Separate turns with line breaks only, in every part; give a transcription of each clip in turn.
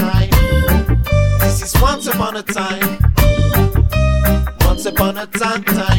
time. This is once upon a time. Once upon a time.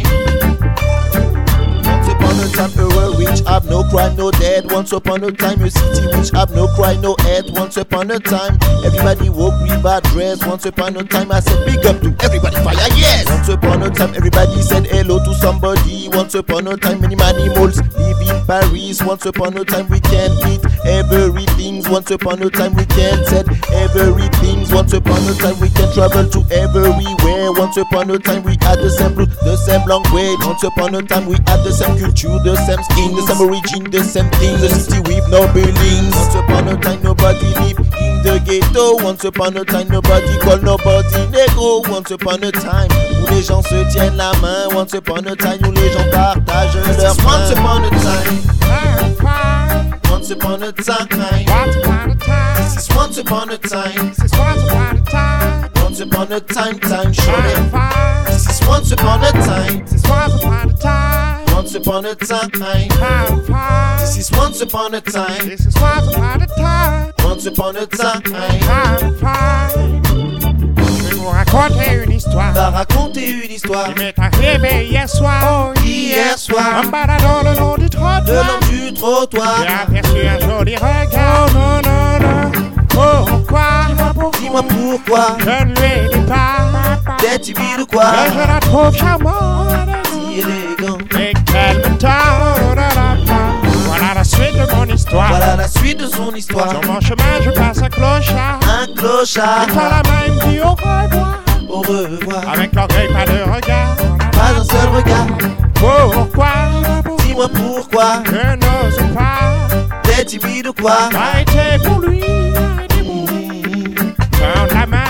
Once upon a time, a world which have no crime, no dead. Once upon a time, a city which have no crime, no hate. Once upon a time, everybody woke with bad dress. Once upon a time, I said big up to everybody, fire, yes. Once upon a time, everybody said hello to somebody. Once upon a time, many animals live in Paris. Once upon a time, we can eat everything. Once upon a time, we can set everything. Once upon a time, we can travel to everywhere. Once upon a time, we had the same blue, the same language. Once upon a time, we had the same culture, the same skin, the same origin, the same thing. The city with no buildings. Once upon a time, nobody lived in the ghetto. Once upon a time, nobody called nobody negro. Once upon a time, où les gens se tiennent la main. Once upon a time, où les gens partagent leur pain. Once upon a time. Once upon a time. This is once upon a time. Once upon a time, surely. This is once upon a time. Once upon a time. This is once upon a time. Once upon a time.
Je vais vous raconter une histoire.
Va raconter une histoire.
Il m'est arrivé hier soir.
Hier soir.
En baladant le long du trottoir.
Le long du trottoir.
J'ai aperçu un joli regard. Non, non, non. Pourquoi?
Dis-moi pourquoi.
Je ne lui dis pas.
T'es timide ou quoi?
Que je la trouve charmante.
Si élégant.
Et qu'elle me tord. Voilà la suite de mon histoire.
Voilà la suite de son histoire.
Sur mon chemin, je passe un clochard.
Un clochard.
Il tend la main, il me dit au revoir.
Au revoir.
Avec l'oreille, pas de regard.
Pas un seul regard.
Pourquoi?
Dis-moi pourquoi.
Je n'ose pas.
T'es timide ou quoi?
Ça a été pour lui. Tendre la main.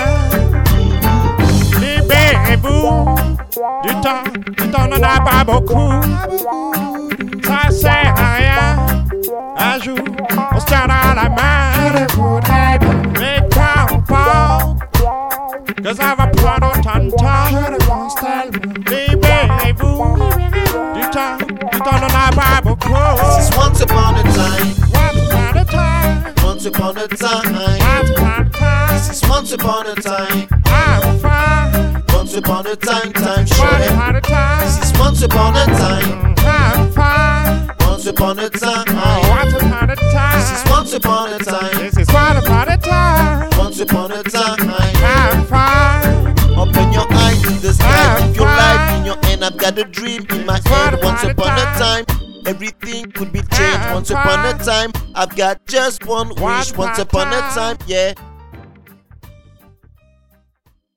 Libérez-vous. Du temps n'en a pas beaucoup. Ça sert à rien. Un jour, on se tiendra la main. Mais qu'importe, que ça va prendre autant de temps. Libérez-vous. Du temps n'en a pas beaucoup.
This is once upon a time.
Once upon a time.
Once upon a time.
Once upon a time.
This is once upon a time.
I'm fine.
Once upon a time,
Once
surely.
upon a time.
This is once upon a time.
I'm fine.
Once upon a time.
Once upon a time.
This is once upon a time.
This is once upon a time.
Once upon a time.
I'm fine.
Open your eyes in the sky. Keep your life in your hand. I've got a dream in my head. Once upon a time. Everything could be changed. Once upon a time. I've got just one wish. Once upon a time. Yeah.